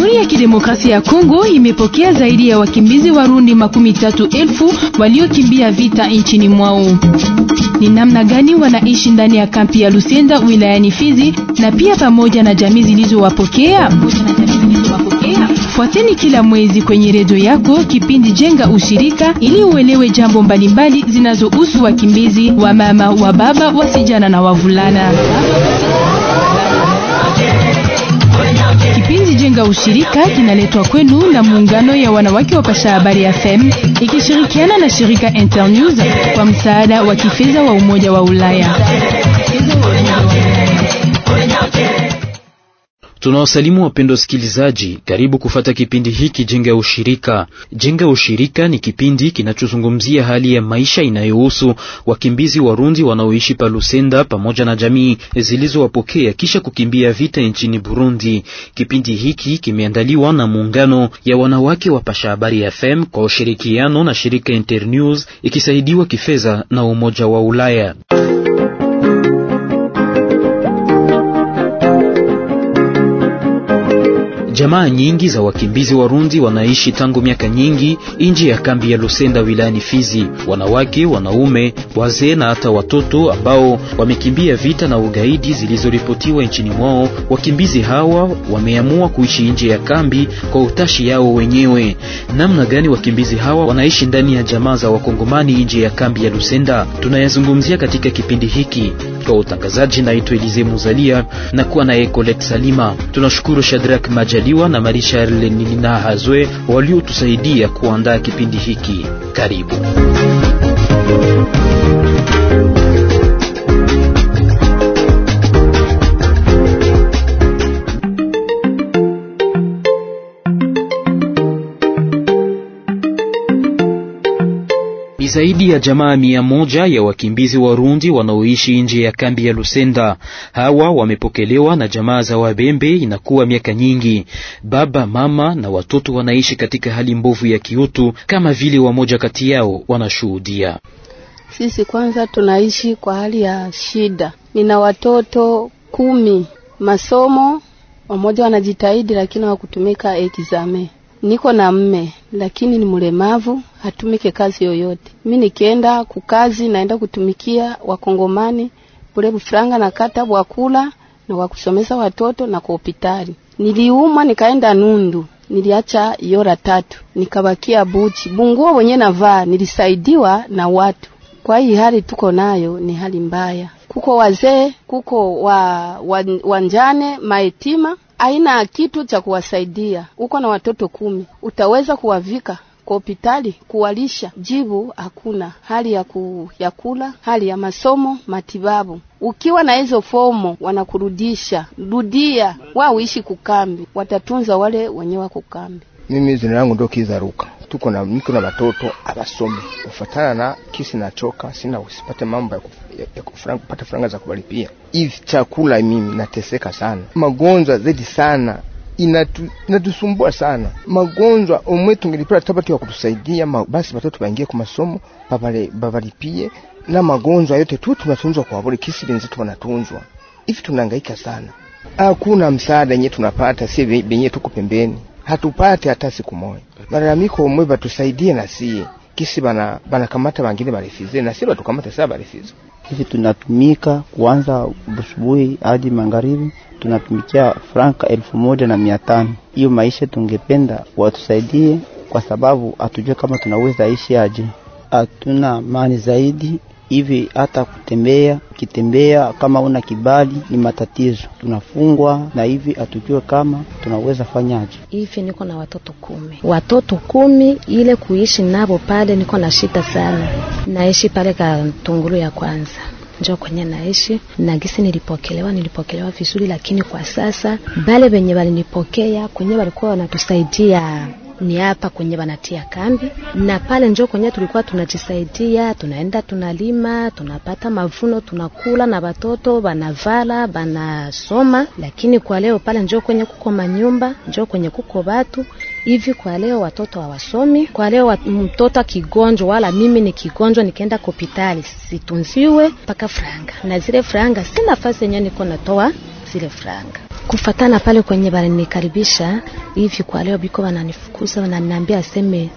Jamhuri ya Kidemokrasia ya Kongo imepokea zaidi ya wakimbizi Warundi 30,000 waliokimbia vita nchini mwao. Ni namna gani wanaishi ndani ya kampi ya Lusenda wilayani Fizi na pia pamoja na jamii zilizowapokea? Fuateni kila mwezi kwenye redio yako kipindi Jenga Ushirika ili uelewe jambo mbalimbali zinazohusu wakimbizi, wa mama, wa baba, wasijana na wavulana. Kipindi Jenga Ushirika kinaletwa kwenu na muungano ya wanawake wa Pasha Habari FM ikishirikiana na shirika Internews kwa msaada wa kifedha wa Umoja wa Ulaya. Tunawasalimu wapendwa wasikilizaji, karibu kufata kipindi hiki Jenga Ushirika. Jenga Ushirika ni kipindi kinachozungumzia hali ya maisha inayohusu wakimbizi Warundi wanaoishi pa Lusenda pamoja na jamii zilizowapokea kisha kukimbia vita nchini Burundi. Kipindi hiki kimeandaliwa na muungano ya wanawake wa Pasha Habari FM kwa ushirikiano na shirika Internews ikisaidiwa kifedha na Umoja wa Ulaya. Jamaa nyingi za wakimbizi Warundi wanaishi tangu miaka nyingi nje ya kambi ya Lusenda wilayani Fizi. Wanawake, wanaume, wazee na hata watoto ambao wamekimbia vita na ugaidi zilizoripotiwa nchini mwao. Wakimbizi hawa wameamua kuishi nje ya kambi kwa utashi yao wenyewe. Namna gani wakimbizi hawa wanaishi ndani ya jamaa za Wakongomani nje ya kambi ya Lusenda tunayazungumzia katika kipindi hiki. Kwa utangazaji naitwa Elize Muzalia na kuwa na Colette Salima. Tunashukuru Shadrack Majaliwa na Marisha Lenina Hazwe waliotusaidia kuandaa kipindi hiki. Karibu. Zaidi ya jamaa 100 ya wakimbizi Warundi wanaoishi nje ya kambi ya Lusenda. Hawa wamepokelewa na jamaa za Wabembe inakuwa miaka nyingi. Baba, mama na watoto wanaishi katika hali mbovu ya kiutu kama vile wamoja kati yao wanashuhudia. Sisi kwanza tunaishi kwa hali ya shida. Nina watoto 10. Masomo wamoja wanajitahidi lakini hawakutumika examen. Niko na mme lakini ni mlemavu, hatumike kazi yoyote. Mimi nikienda kukazi naenda kutumikia Wakongomani bure bufranga na kata bwakula na wakusomesa watoto na kwa hospitali. Niliumwa nikaenda Nundu, niliacha yora 3, nikabakia Buchi. Bunguo wenye navaa nilisaidiwa na watu. Kwa hii hali tuko nayo ni hali mbaya. Kuko wazee, kuko wanjane, maetima, haina kitu cha kuwasaidia. Uko na watoto 10, utaweza kuwavika kwa hospitali, kuwalisha? Jibu hakuna. Hali ya kula, hali ya masomo, matibabu. Ukiwa na hizo fomo wanakurudisha, rudia wao uishi kukambi, watatunza wale wenyewe kukambi. Mimi jina langu ndo Kizaruka. Niko na watoto abasomi. Ufatana na kisi nachoka, sina usipate mambo ya kupata franga za kubalipia. Hivi chakula mimi nateseka sana. Magonjwa zaidi sana. Inatusumbua sana. Magonjwa omwe tungelipata tabati wa kutusaidia basi watoto waingie kwa masomo, babalipie na magonjwa yote tu tunatunzwa kwa bure kisi wenzetu wanatunzwa. Hivi tunahangaika sana. Hakuna msaada yenyewe tunapata, si benye tuko pembeni. Hatupate hata siku moja. Malalamiko omwe batusaidie na sie. Kisi bana kamata wengine barifize na sisi tukamata sasa barifize. Hivi tunatumika kuanza asubuhi hadi magharibi, tunatumikia franka 1500. Hiyo maisha tungependa watusaidie kwa sababu hatujui kama tunaweza ishi aje. Hatuna mali zaidi. Hivi hata kitembea kama una kibali ni matatizo. Tunafungwa na hivi hatujui kama tunaweza fanyaje. Hivi niko na watoto 10. Watoto 10 ile kuishi nabo pale niko na shida sana. Naishi pale Tungulu ya kwanza. Njoo kwenye naishi na gisi nilipokelewa vizuri, lakini kwa sasa bale benye balinipokea kwenye walikuwa wanatusaidia ni hapa kwenye banatia kambi, na pale njoo kwenye tulikuwa tunajisaidia, tunaenda tunalima, tunapata mavuno, tunakula na watoto banavala, banasoma. Lakini kwa leo pale njoo kwenye kuko manyumba, njoo kwenye kuko watu hivi. Kwa leo watoto hawasomi. Kwa leo mtoto kigonjwa wala mimi ni kigonjwa nikaenda hospitali situnziwe paka franga, na zile franga sina nafasi yenyewe niko natoa zile franga. Kufatana pale kwenye baranikaribisha hivi kwa leo biko wananifukuza, wananiambia aseme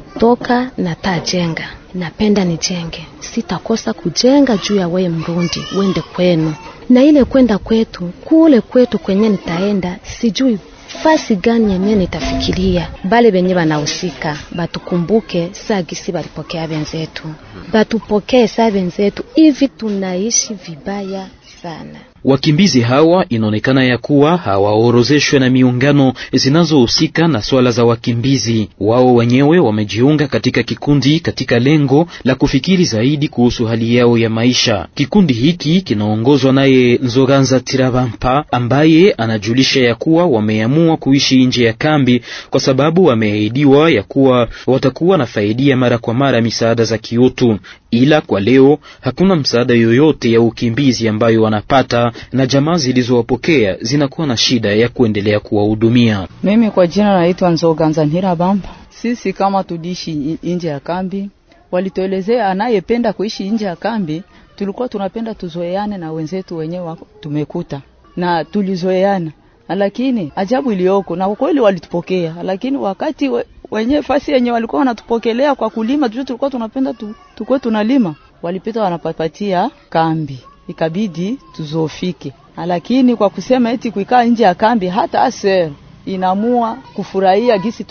toka na tajenga. Napenda nijenge, sitakosa kujenga juu ya wewe Mrundi, uende kwenu. Na ile kwenda kwetu, kule kwetu kwenye nitaenda, sijui fasi gani yenye nitafikiria. Bale benye banahusika batukumbuke saa gisi balipokea benzetu, batupokee saa benzetu. Hivi tunaishi vibaya sana. Wakimbizi hawa inaonekana ya kuwa hawaorozeshwe na miungano zinazohusika na swala za wakimbizi. Wao wenyewe wamejiunga katika kikundi katika lengo la kufikiri zaidi kuhusu hali yao ya maisha. Kikundi hiki kinaongozwa naye Nzoganza Tirabampa, ambaye anajulisha ya kuwa wameamua kuishi nje ya kambi kwa sababu wameahidiwa ya kuwa watakuwa na faidia mara kwa mara misaada za kiutu. Ila kwa leo hakuna msaada yoyote ya ukimbizi ambayo wanapata, na jamaa zilizowapokea zinakuwa na shida ya kuendelea kuwahudumia. Mimi kwa jina naitwa Nzoganza Tirabampa. Sisi kama tudishi nje ya kambi, walituelezea anayependa kuishi nje ya kambi, tulikuwa tunapenda tuzoeane na wenzetu wenyewe tumekuta na tulizoeana. Lakini ajabu iliyoko, na kweli walitupokea, lakini wakati wenyewe fasi yenyewe walikuwa wanatupokelea kwa kulima, tulikuwa tunapenda tukue tunalima, walipita wanapapatia kambi, ikabidi tuzofike. Lakini kwa kusema eti kuikaa nje ya kambi, hata aser inamua kufurahia gisi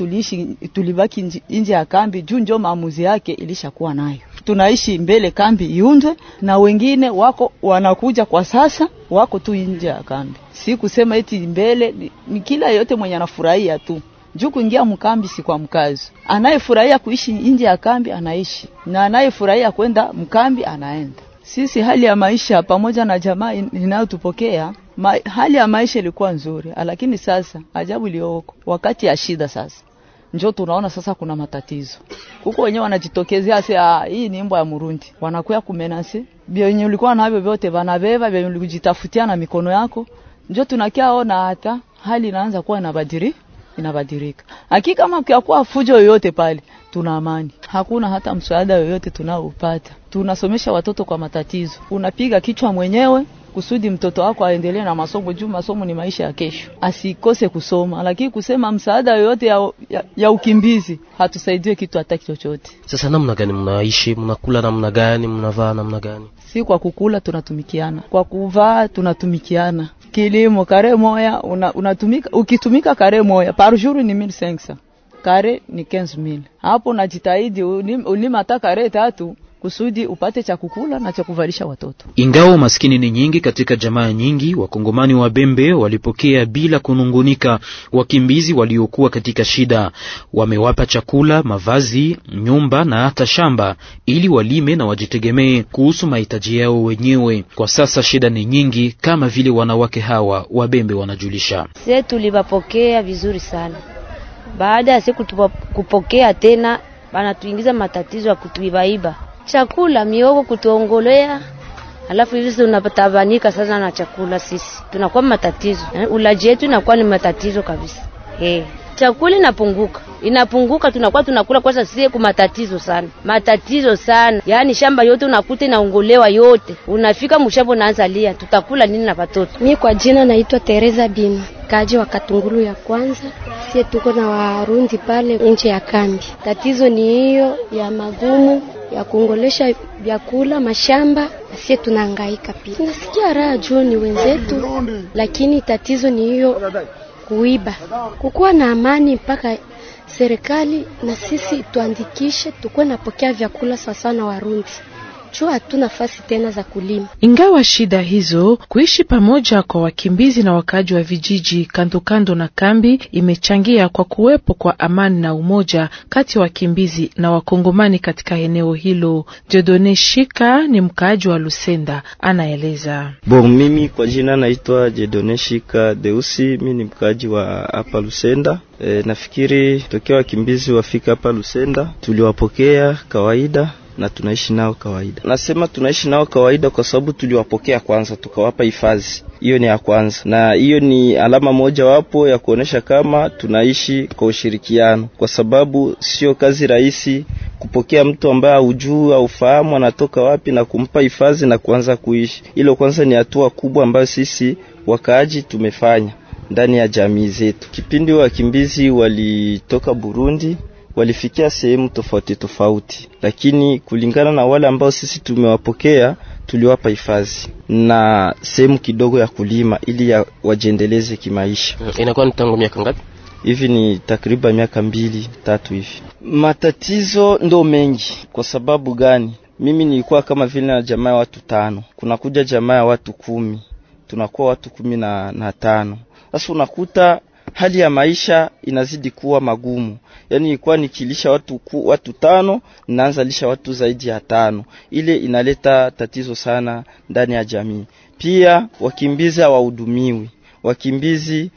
tulibaki nje ya kambi, juu ndio maamuzi yake ilishakuwa nayo. Tunaishi mbele kambi iundwe, na wengine wako wanakuja kwa sasa wako tu nje ya kambi. Si kusema eti mbele ni kila yote mwenye anafurahia tu. Juu kuingia mkambi si kwa mkazo. Anayefurahia kuishi nje ya kambi anaishi, na anayefurahia kwenda mkambi anaenda. Sisi hali ya maisha pamoja na jamaa inayotupokea, hali ya maisha ilikuwa nzuri, lakini sasa ajabu iliyoko, wakati ya shida sasa njoo tunaona sasa kuna matatizo. Huko wenyewe wanajitokezea sasa, hii ni mbwa ya Murundi. Wanakuya kumenasi, byenye ulikuwa navyo vyote vanabeba, byenye ulijitafutia na mikono yako. Njoo tunakiaona hata hali inaanza kuwa inabadilika. Hakika kama kwa fujo yoyote pale, tuna amani. Hakuna hata msaada yoyote tunaoupata. Tunasomesha watoto kwa matatizo. Unapiga kichwa mwenyewe kusudi mtoto wako aendelee na masomo, juu masomo ni maisha ya kesho. Asikose kusoma, lakini kusema msaada yoyote ya ukimbizi hatusaidie kitu hata chochote. Sasa namna gani mnaishi, mnakula namna gani, mnavaa namna gani? Si kwa kukula tunatumikiana, kwa kuvaa tunatumikiana. Kilimo kare moya unatumika, ukitumika kare moya par jour ni 1500, kare ni 15000. Hapo unajitahidi ulima hata kare 3 kusudi upate cha kukula na cha kuvalisha watoto. Ingawa maskini ni nyingi katika jamaa nyingi, wakongomani wa Bembe walipokea bila kunungunika wakimbizi waliokuwa katika shida. Wamewapa chakula, mavazi, nyumba na hata shamba ili walime na wajitegemee kuhusu mahitaji yao wenyewe. Kwa sasa shida ni nyingi, kama vile wanawake hawa wa Bembe wanajulisha. Sisi tulipokea vizuri sana. Baada ya siku kupokea tena banatuingiza matatizo ya kutuibaiba. Chakula miogo kutuongolea, alafu hivi tunapatabanika sasa na chakula, sisi tunakuwa matatizo. Ulaji yetu inakuwa ni matatizo kabisa. Chakula inapunguka, tunakuwa tunakula kwa sasa sisi kwa matatizo sana. Yaani shamba yote unakuta inaongolewa yote. Unafika mshabo naanza lia, tutakula nini na watoto? Mimi kwa jina naitwa Teresa Bin, kaji wa Katungulu ya kwanza. Sisi tuko na Warundi pale nje ya kambi. Tatizo ni hiyo ya magumu ya kuongolesha vyakula mashamba, sisi tunahangaika pia. Nasikia raha juu ni wenzetu, lakini tatizo ni hiyo kuiba. Kukuwa na amani mpaka serikali na sisi tuandikishe tukue napokea vyakula sawa na Warundi. Chua hatuna nafasi tena za kulima. Ingawa shida hizo, kuishi pamoja kwa wakimbizi na wakaji wa vijiji kando na kambi imechangia kwa kuwepo kwa amani na umoja kati ya wakimbizi na wakongomani katika eneo hilo. Jedone Shika ni mkaaji wa Lusenda, anaeleza. Mimi kwa jina naitwa Jedone Shika Deusi, mimi ni mkaaji wa hapa Lusenda. Nafikiri tokea wakimbizi wafika hapa Lusenda, tuliwapokea kawaida na tunaishi nao kawaida. Nasema tunaishi nao kawaida kwa sababu tuliwapokea kwanza, tukawapa hifadhi. Hiyo ni ya kwanza, na hiyo ni alama moja wapo ya kuonesha kama tunaishi kwa ushirikiano, kwa sababu sio kazi rahisi kupokea mtu ambaye hujui au ufahamu anatoka wapi na kumpa hifadhi na kuanza kuishi. Hilo kwanza ni hatua kubwa ambayo sisi wakaaji tumefanya. ndani ya jamii zetu. Kipindi wakimbizi walitoka Burundi walifikia sehemu tofauti tofauti, lakini kulingana na wale ambao sisi tumewapokea, tuliwapa hifadhi na sehemu kidogo ya kulima ili ya wajendeleze kimaisha. Inakuwa ni tangu miaka ngapi? Hivi ni takriban miaka 2-3 hivi. Matatizo ndo mengi. Kwa sababu gani? Mimi nilikuwa kama vile na jamaa ya watu 5. Kuna kuja jamaa ya watu 10. Tunakuwa watu 15. Sasa unakuta hali ya maisha inazidi kuwa magumu. Yaani ilikuwa nikilisha watu 5, naanza lisha watu zaidi ya 5. Ile inaleta tatizo sana ndani ya jamii. Pia wakimbizi hawahudumiwi. Wakimbizi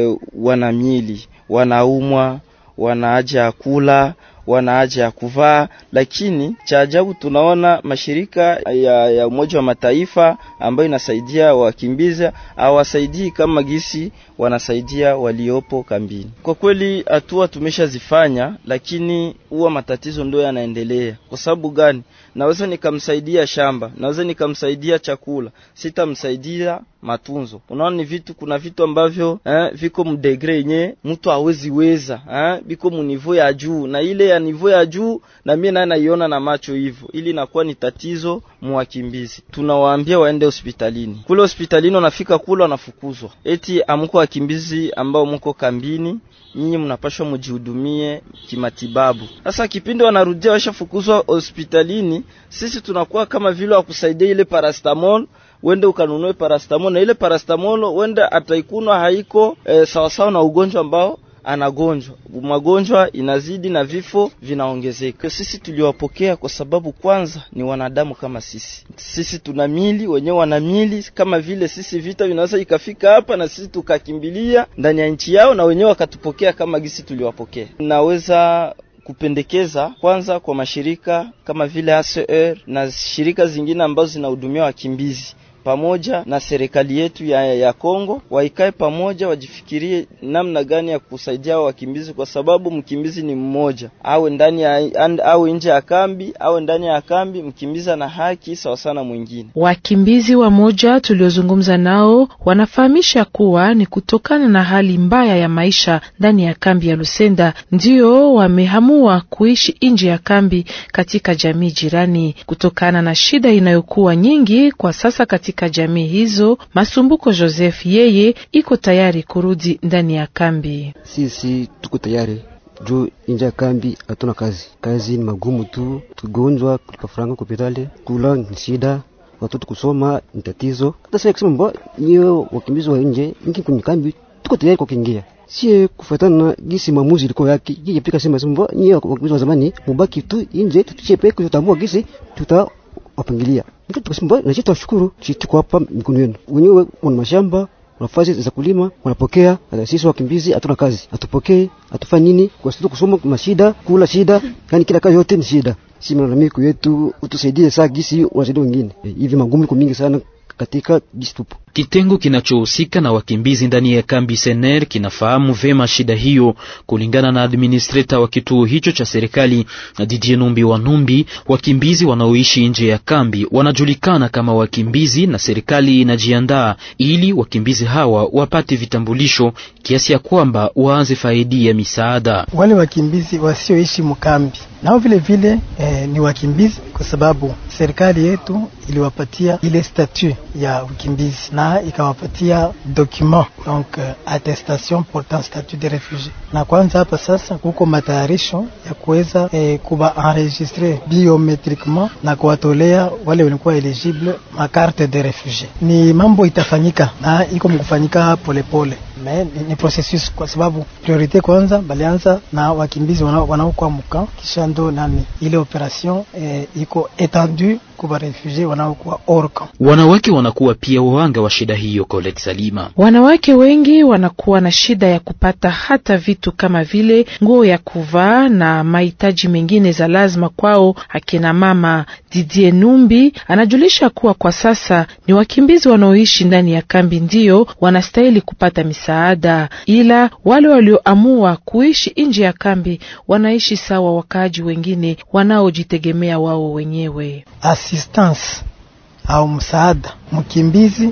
wana miili, wanaumwa, wana haja ya kula, wana haja ya kuvaa, lakini cha ajabu tunaona mashirika ya Umoja wa Mataifa ambayo inasaidia wakimbizi hawasaidii kama gisi wanasaidia waliopo kambini. Kwa kweli hatua tumeshazifanya, lakini huwa matatizo ndio yanaendelea. Kwa sababu gani? Naweza nikamsaidia shamba, naweza nikamsaidia chakula, sitamsaidia matunzo. Unaona ni vitu, kuna vitu ambavyo viko mdegre yenye mtu hawezi weza, biko munivyo ya juu, na ile ya nivyo ya juu na mimi naiona na macho hivyo, ili inakuwa ni tatizo mwakimbizi. Tunawaambia waende hospitalini. Kule hospitalini wanafika kule wanafukuzwa. Eti amko wakimbizi ambao mko kambini, nyinyi mnapashwa mjihudumie kimatibabu. Sasa kipindi wanarudia washafukuzwa hospitalini, sisi tunakuwa kama vile wa kusaidia ile paracetamol, wende ukanunue paracetamol, na ile paracetamol wende ataikunwa haiko sawa sawa na ugonjwa ambao anagonjwa. Magonjwa inazidi na vifo vinaongezeka. Sisi tuliwapokea kwa sababu kwanza ni wanadamu kama sisi. Sisi tuna mili, wenyewe wana mili kama vile sisi. Vita vinaweza ikafika hapa na sisi tukakimbilia ndani ya nchi yao, na wenyewe wakatupokea kama gisi tuliwapokea. Naweza kupendekeza kwanza kwa mashirika kama vile ACR na shirika zingine ambazo zinahudumia wakimbizi, pamoja na serikali yetu ya Kongo, waikae pamoja, wajifikirie namna gani ya kusaidia wakimbizi, kwa sababu mkimbizi ni mmoja. Awe ndani au nje ya kambi, awe ndani ya kambi, mkimbizi ana haki sawa sana mwingine. Wakimbizi wa moja tuliozungumza nao wanafahamisha kuwa ni kutokana na hali mbaya ya maisha ndani ya kambi ya Lusenda ndio wamehamua kuishi nje ya kambi katika jamii jirani, kutokana na shida inayokuwa nyingi kwa sasa katika jamii hizo. Masumbuko Joseph yeye iko tayari kurudi ndani ya kambi. Sisi tuko tayari juu nje ya kambi hatuna kazi ni magumu tu, tugonjwa, kulipa franga hospitali, kula ni shida, watoto kusoma ni tatizo. Hata sasa kusema mbona niyo wakimbizi wa nje ingi kwenye kambi tuko tayari kwa kuingia. Si kufuatana na gisi maamuzi liko yake. Yeye pika sema mbona niyo wakimbizi wa zamani mubaki tu nje, tuchepe kutambua gisi wapangilia. Tukasema na sisi tunashukuru, sisi tuko hapa mikono yenu. Wenyewe wana mashamba, nafasi za kulima, wanapokea. Sisi wakimbizi hatuna kazi, atupokee, atufanye nini? Kwa sababu kusoma mashida, kula shida, yani kila kazi yote ni shida. Sisi malalamiko yetu utusaidie saa gisi wasaidia wengine. Hivi magumu kwa mingi sana katika jistupo. Kitengo kinachohusika na wakimbizi ndani ya kambi Sener kinafahamu vema shida hiyo. Kulingana na administrator wa kituo hicho cha serikali Didier Numbi wa Numbi, wakimbizi wanaoishi nje ya kambi wanajulikana kama wakimbizi, na serikali inajiandaa ili wakimbizi hawa wapate vitambulisho kiasi ya kwamba waanze faidi ya misaada. Wale wakimbizi wasioishi mkambi nao vile vile ni wakimbizi, kwa sababu serikali yetu iliwapatia ile statut ya ukimbizi na ikawapatia document, donc attestation portant statut de réfugié. Na kwanza hapa sasa kuko matayarisho ya kuweza kuba enregistrer biometriquement na kuwatolea wale walikuwa eligible ma carte de réfugié. Ni mambo itafanyika na iko mkufanyika polepole. Ni processus, kwa sababu priorite kwanza balianza na wakimbizi wanaokuwa mka, kisha ndo nani ile operation iko étendue kwa refugie wanaokuwa orka. Wanawake wanakuwa pia wahanga wa shida hiyo. Colette Salima: wanawake wengi wanakuwa na shida ya kupata hata vitu kama vile nguo ya kuvaa na mahitaji mengine za lazima kwao. Akina mama Didier Numbi anajulisha kuwa kwa sasa ni wakimbizi wanaoishi ndani ya kambi ndio wanastahili kupata misaada, ila wale walioamua kuishi nje ya kambi wanaishi sawa wakaaji wengine wanaojitegemea wao wenyewe. Assistance au msaada mkimbizi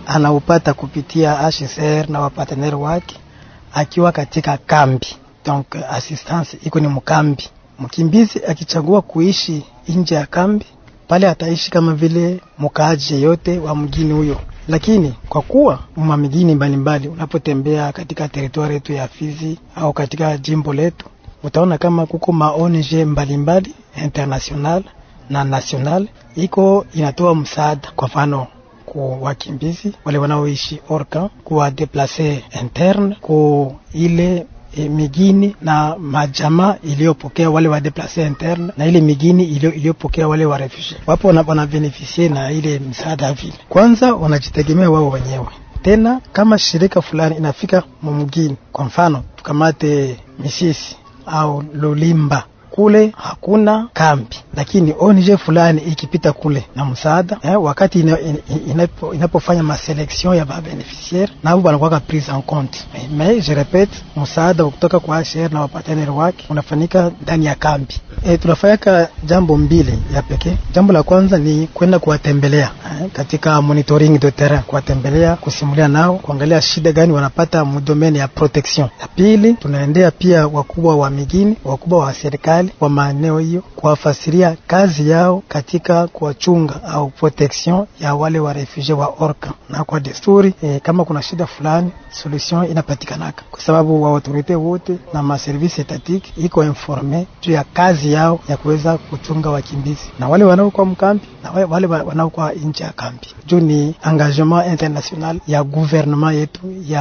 anaupata kupitia HCR na waparteneri wake akiwa katika kambi. Donc assistance iko ni mkambi. Mkimbizi akichagua kuishi nje ya kambi, pale ataishi kama vile mkaaji yote wa mgini huyo. Lakini kwa kuwa mjini mbalimbali unapotembea katika territoire yetu ya Fizi au katika jimbo letu, utaona kama kuko ONG mbalimbali international na national iko inatoa msaada, kwa mfano kwa wakimbizi wale wanaoishi Orca, kwa déplacer interne, kwa ile migini na majama iliyopokea wale wa déplacer interne na ile migini iliyopokea wale wa refugee. Wapo wana beneficie na ile msaada vile. Kwanza wanajitegemea wao wenyewe. Tena kama shirika fulani inafika mumgini, kwa mfano tukamate Misisi au Lulimba, kule hakuna kambi, lakini ONG fulani ikipita kule na msaada wakati inapofanya ma selection ya ba beneficiaire na wao wanakuwa prise en compte. Mais je répète, msaada kutoka kwa HCR na waparteneri wake unafanyika ndani ya kambi. Tunafanya jambo mbili ya pekee. Jambo la kwanza ni kwenda kuwatembelea katika monitoring de terrain, kuwatembelea, kusimulia nao, kuangalia shida gani wanapata mu domaine ya protection. Ya pili, tunaendea pia wakubwa wa migini, wakubwa wa serikali wa maeneo hiyo, kuwafasiria kazi yao katika kuwachunga au protection ya wale wa refugee wa Orca. Na kwa desturi kama kuna shida fulani, solution inapatikanaka, kwa sababu wa autorite wote na ma service étatique iko informé juu ya kazi yao ya kuweza kuchunga wakimbizi na wale wanaokuwa mkambi na wale wanaokuwa nje ya kambi. Juu ni engagement international ya gouvernement yetu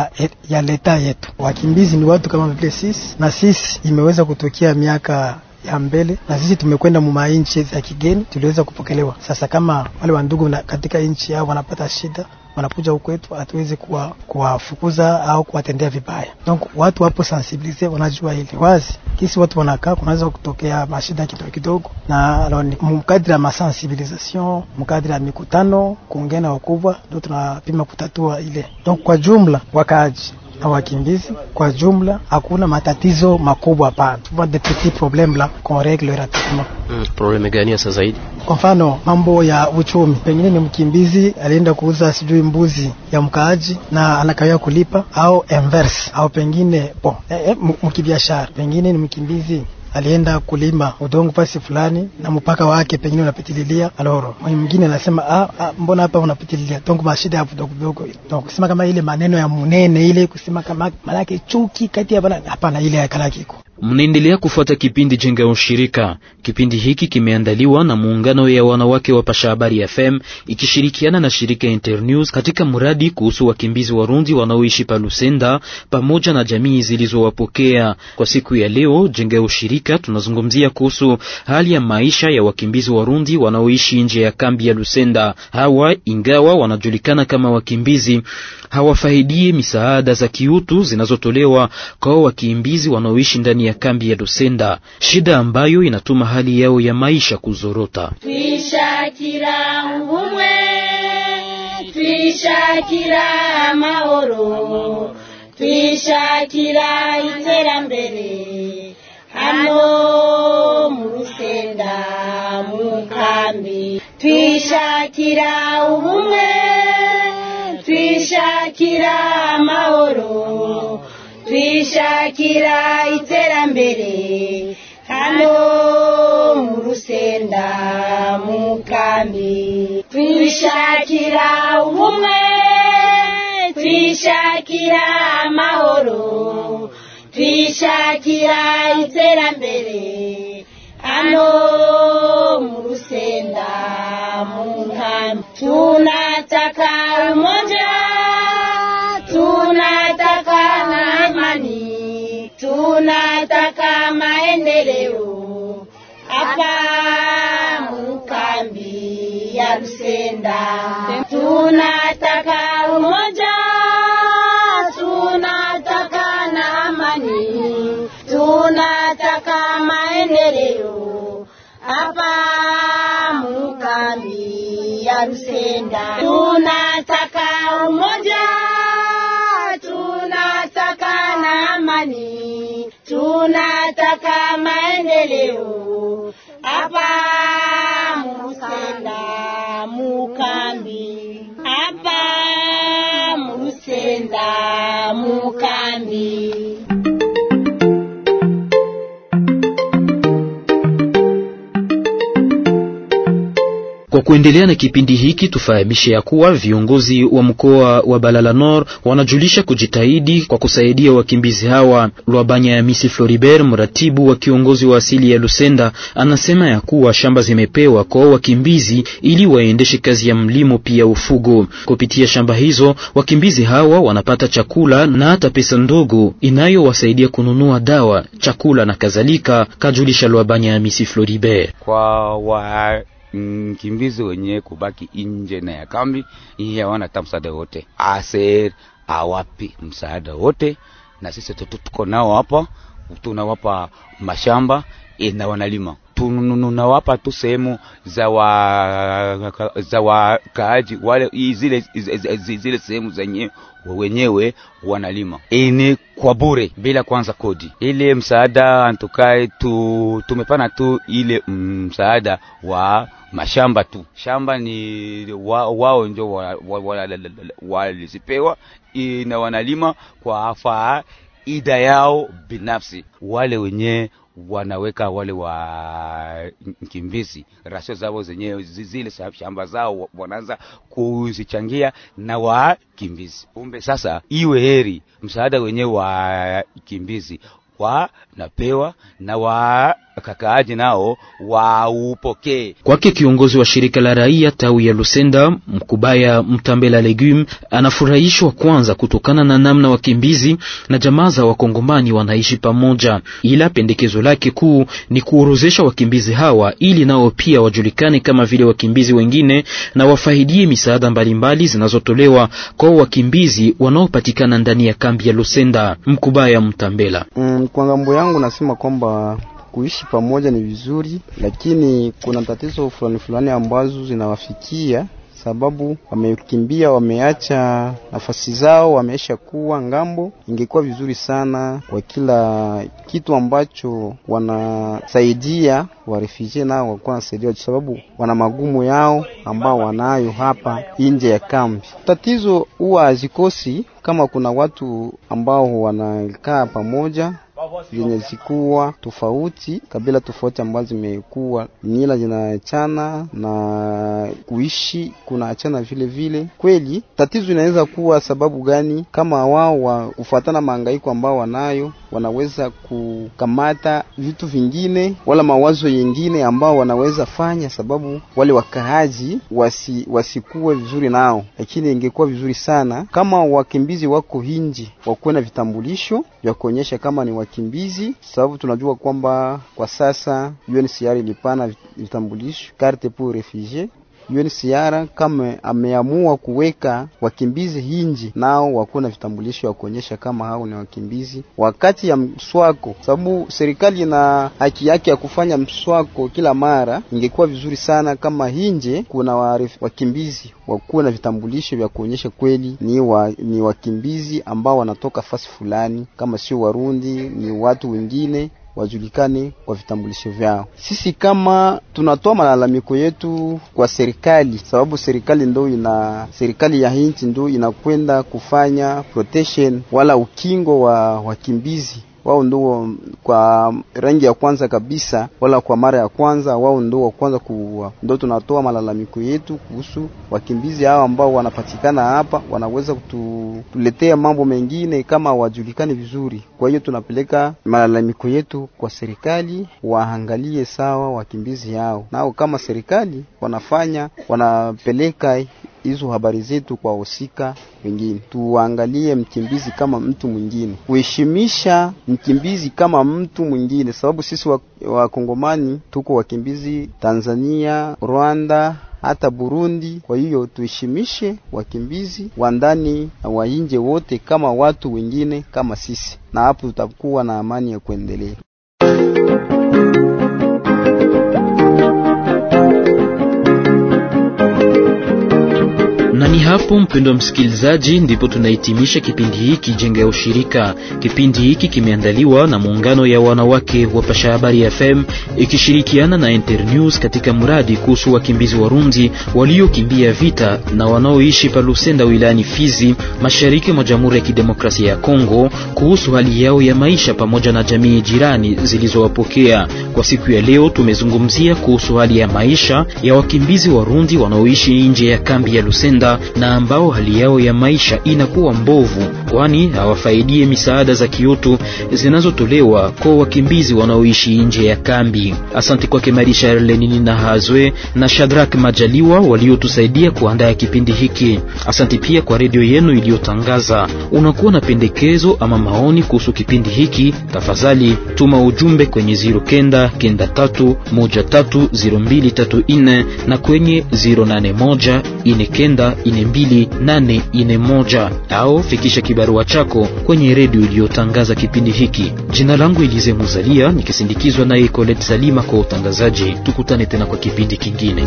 ya leta yetu. Wakimbizi ni watu kama vile sisi, na sisi imeweza kutokea miaka ya mbele na sisi tumekwenda mu nchi za kigeni, tuliweza kupokelewa. Sasa kama wale wandugu katika nchi yao wanapata shida, wanakuja huko kwetu, hatuwezi kuwafukuza au kuwatendea vibaya. Donc watu wapo sensibiliser, wanajua ile wazi kisi watu wanakaa kunaweza kutokea mashida kidogo, na mkadri ya masensibilisation, mkadri ya mikutano, kuongea na wakubwa, ndio tunapima kutatua ile. Donc kwa jumla wakaaji na wakimbizi kwa jumla hakuna matatizo makubwa hapa. Tupo des petits problèmes là qu'on règle rapidement. Problème gani sasa zaidi? Kwa mfano mambo ya uchumi, pengine ni mkimbizi alienda kuuza sijui mbuzi ya mkaaji na anakawia kulipa, au inverse, au pengine mkibiashara, pengine ni mkimbizi alienda kulima udongo pasi fulani na mpaka wake pengine unapitililia, aloro mwingine anasema mbona hapa unapitililia, donc mashida ya kidogo. Donc kusema kama ile maneno ya munene ile, kusema kama malaki chuki kati ya bana, hapana, ile ya kalakiko. Mnaendelea kufuata kipindi Jenga Ushirika. Kipindi hiki kimeandaliwa na muungano ya wanawake wa Pasha Habari FM ikishirikiana na shirika Internews katika mradi kuhusu wakimbizi Warundi wanaoishi pa Lusenda pamoja na jamii zilizowapokea. Kwa siku ya leo Jenga Ushirika tunazungumzia kuhusu hali ya maisha ya wakimbizi Warundi wanaoishi nje ya kambi ya Lusenda. Hawa ingawa wanajulikana kama wakimbizi, hawafaidie misaada za kiutu zinazotolewa kwa wakimbizi wanaoishi ndani ya kambi ya Lusenda, shida ambayo inatuma hali yao ya maisha kuzorota. Twishakira ubumwe, twishakira amahoro, twishakira iterambere hano mu Lusenda mu kambi. Twishakira ubumwe, twishakira amahoro, twishakira iterambere hano mu Lusenda mu kambi. Twishakira ubumwe, twishakira amahoro, twishakira iterambere hano mu Lusenda mu kambi. Tunataka umoja, tunataka amani, tunataka maendeleo hapa mu kambi ya Lusenda. Tunataka umoja, tunataka amani, tunataka maendeleo hapa mu kambi ya Lusenda. Tunataka umoja, tunataka amani, tunataka maendeleo hapa mu Lusenda mu kambi. Hapa mukambi. Kwa kuendelea na kipindi hiki, tufahamishe ya kuwa viongozi wa mkoa wa Balala Nord wanajulisha kujitahidi kwa kusaidia wakimbizi hawa. Lwabanya ya Misi Floribert, mratibu wa kiongozi wa asili ya Lusenda, anasema ya kuwa shamba zimepewa kwa wakimbizi ili waendeshe kazi ya mlimo pia ufugo. Kupitia shamba hizo, wakimbizi hawa wanapata chakula na hata pesa ndogo inayowasaidia kununua dawa, chakula na kadhalika, kajulisha Lwabanya ya Misi Floribert. Kwa mkimbizi wenye kubaki nje na ya kambi, hawana msaada wote. Aser awapi msaada wote, na sisi tuko nao hapa, tunawapa mashamba na wanalima. Tunawapa tu sehemu za wakaaji wale, zile sehemu zenye wenyewe wanalima kwa bure bila kwanza kodi. Ile msaada antukae tumepana tu ile msaada wa mashamba tu. Shamba ni wao ndio walizipewa na wanalima kwa faida yao binafsi. Wale wenye wanaweka wale wa mkimbizi rasio zao zenyewe, zile shamba zao wanaanza kuzichangia na wakimbizi. Kumbe sasa iwe heri msaada wenyewe wa kimbizi napewa na wakakaaji nao waupokee. Kwake kiongozi wa shirika la raia tawi ya Lusenda, Mkubaya Mtambela Legume, anafurahishwa kwanza kutokana na namna wakimbizi na jamaa za wakongomani wanaishi pamoja. Ila pendekezo lake kuu ni kuorozesha wakimbizi hawa ili nao pia wajulikane kama vile wakimbizi wengine na wafaidie misaada mbalimbali zinazotolewa kwa wakimbizi wanaopatikana ndani ya kambi ya Lusenda. Mkubaya Mtambela: kwa ngambo yangu nasema kwamba kuishi pamoja ni vizuri, lakini kuna tatizo fulani ambazo zinawafikia sababu wamekimbia, wameacha nafasi zao, wameisha kuwa ngambo. Ingekuwa vizuri sana kwa kila kitu ambacho wanasaidia wa refugee nao wakuwa nasaidia, sababu wana magumu yao ambao wanayo hapa nje ya kambi. Tatizo huwa hazikosi kama kuna watu ambao wanakaa pamoja zenye zikuwa tofauti, kabila tofauti ambazo zimekuwa nila zinaachana na kuishi kunaachana vile. Kweli tatizo inaweza kuwa sababu gani? Kama wao kufuatana mahangaiko ambao wanayo, wanaweza kukamata vitu vingine wala mawazo yengine ambao wanaweza fanya sababu wale wakaaji wasikuwe vizuri nao. Lakini ingekuwa vizuri sana kama wakimbizi wako hinji wakuwe na vitambulisho vya kuonyesha kama ni wakimbizi, sababu tunajua kwamba kwa sasa UNHCR ilipana vitambulisho carte pour réfugiés. UNHCR kama ameamua kuweka wakimbizi hinji nao wakuwa na vitambulisho ya kuonyesha kama hao ni wakimbizi wakati ya mswako, sababu serikali ina haki yake ya kufanya mswako kila mara. Ingekuwa vizuri sana kama hinje kuna wakimbizi wakuwa na vitambulisho vya kuonyesha kweli ni wakimbizi ambao wanatoka fasi fulani, kama sio Warundi ni watu wengine wajulikane kwa vitambulisho vyao. Sisi kama tunatoa malalamiko yetu kwa serikali, sababu serikali ya nchi ndio inakwenda kufanya protection wala ukingo wa wakimbizi. Wao ndio kwa rangi ya kwanza kabisa wala kwa mara ya kwanza, wao ndio wa kwanza ndio tunatoa malalamiko yetu kuhusu wakimbizi hao ambao wanapatikana hapa, wanaweza kutuletea mambo mengine kama wajulikane vizuri. Kwa hiyo tunapeleka malalamiko yetu kwa serikali, waangalie sawa wakimbizi hao. Nao kama serikali wanapeleka hizo habari zetu kwa husika wengine. Tuangalie mkimbizi kama mtu mwingine, kuheshimisha mkimbizi kama mtu mwingine, sababu sisi wakongomani tuko wakimbizi Tanzania, Rwanda, hata Burundi. Kwa hiyo tuheshimishe wakimbizi wa ndani na wa nje wote kama watu wengine kama sisi, na hapo tutakuwa na amani ya kuendelea. hapo mpendwa msikilizaji, ndipo tunahitimisha kipindi hiki Jenga ya Ushirika. Kipindi hiki kimeandaliwa na muungano ya wanawake wa Pasha Habari FM ikishirikiana na Internews katika mradi kuhusu wakimbizi Warundi waliokimbia vita na wanaoishi pa Lusenda wilayani Fizi, mashariki mwa Jamhuri ya Kidemokrasia ya Kongo, kuhusu hali yao ya maisha pamoja na jamii jirani zilizowapokea. Kwa siku ya leo tumezungumzia kuhusu hali ya maisha ya wakimbizi Warundi wanaoishi nje ya kambi ya Lusenda na ambao hali yao ya maisha inakuwa mbovu, kwani hawafaidie misaada za kiutu zinazotolewa kwa wakimbizi wanaoishi nje ya kambi. Asante kwa Marisha Lenini na Hazwe na Shadrack Majaliwa waliotusaidia kuandaa kipindi hiki. Asante pia kwa redio yenu iliyotangaza. Unakuwa na pendekezo ama maoni kuhusu kipindi hiki, tafadhali tuma ujumbe kwenye 0993130234 na kwenye 0814942841 au fikisha kibarua chako kwenye redio iliyotangaza kipindi hiki. Jina langu Elize Muzalia nikisindikizwa na Colette Salima kwa utangazaji. Tukutane tena kwa kipindi kingine.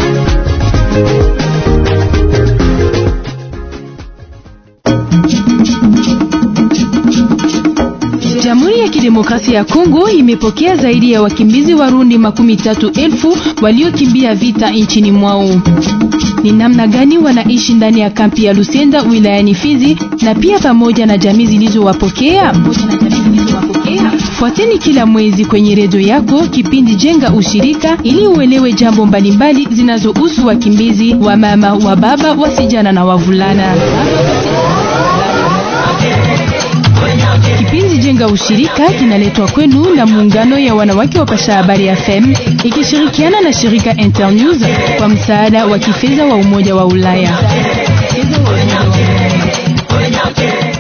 Jamhuri ya Kidemokrasia ya Kongo imepokea zaidi ya wakimbizi Warundi 30,000 waliokimbia vita nchini mwao. Ni namna gani wanaishi ndani ya kampi ya Lusenda wilayani Fizi na pia pamoja na jamii zilizowapokea? Fuateni kila mwezi kwenye redio yako kipindi Jenga Ushirika ili uelewe jambo mbalimbali zinazohusu wakimbizi, wa mama, wa baba, wasijana na wavulana. Kipindi Jenga Ushirika kinaletwa kwenu na muungano ya wanawake wa Pasha Habari FM ikishirikiana na shirika Internews kwa msaada wa kifedha wa Umoja wa Ulaya.